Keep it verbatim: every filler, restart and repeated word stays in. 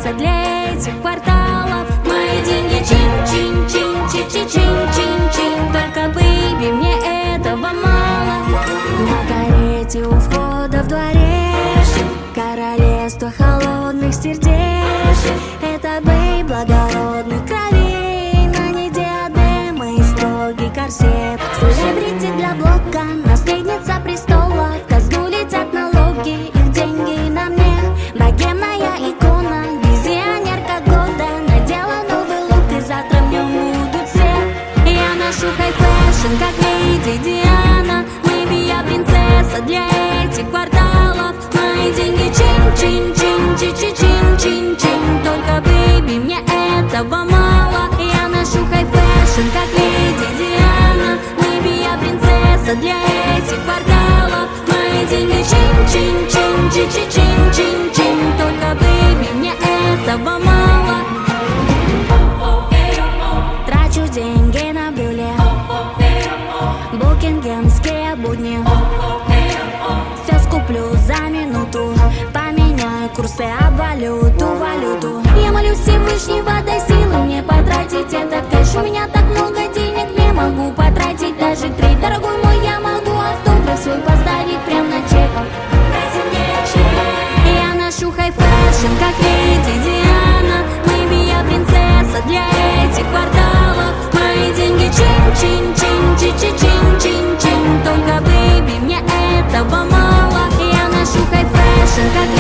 принцесса для этих кварталов. Мои деньги чин-чин-чин-чин-чин-чин-чин. Только, бэйби, мне этого мало. На карете у входа в дворец королевство холодных сердец. Это бэйб благородных кровей, на ней диадема и строгий корсет. Селебрити для блока, наследница престола. Казну летят налоги, их деньги на мне. Богемная икона, визионерка года. Надела новый лук и завтра в нем будут все. Я ношу хай-фэшн, как леди Диана. Мэйби, я принцесса для этих кварталов. Мои деньги чин-чин-чин-чин-чин-чин-чин. Только, бэйби, мне этого мало. Я ношу хай-фэшн, как леди Диана. Мэйби, я принцесса для этих кварталов. Мои деньги чин-чин-чин-чин-чин-чин-чин. Только, бэйби, мне этого мало. Трачу деньги на брюле, букингемские будни. Все скуплю за минуту, поменяю курсы об валюту, валюту. Я молю Всевышнего, дай силы мне потратить этот кэш. У меня так много денег, не могу потратить даже три. Дорогой мой, я могу автограф свой поставить прям на чек. Я ношу хай-фэшн, как леди Диана. Мэйби, я принцесса для этих кварталов. Мои деньги чин-чин-чин-чин-чин-чин-чин. Только, бэйби, мне этого мало. Я ношу хай-фэшн, как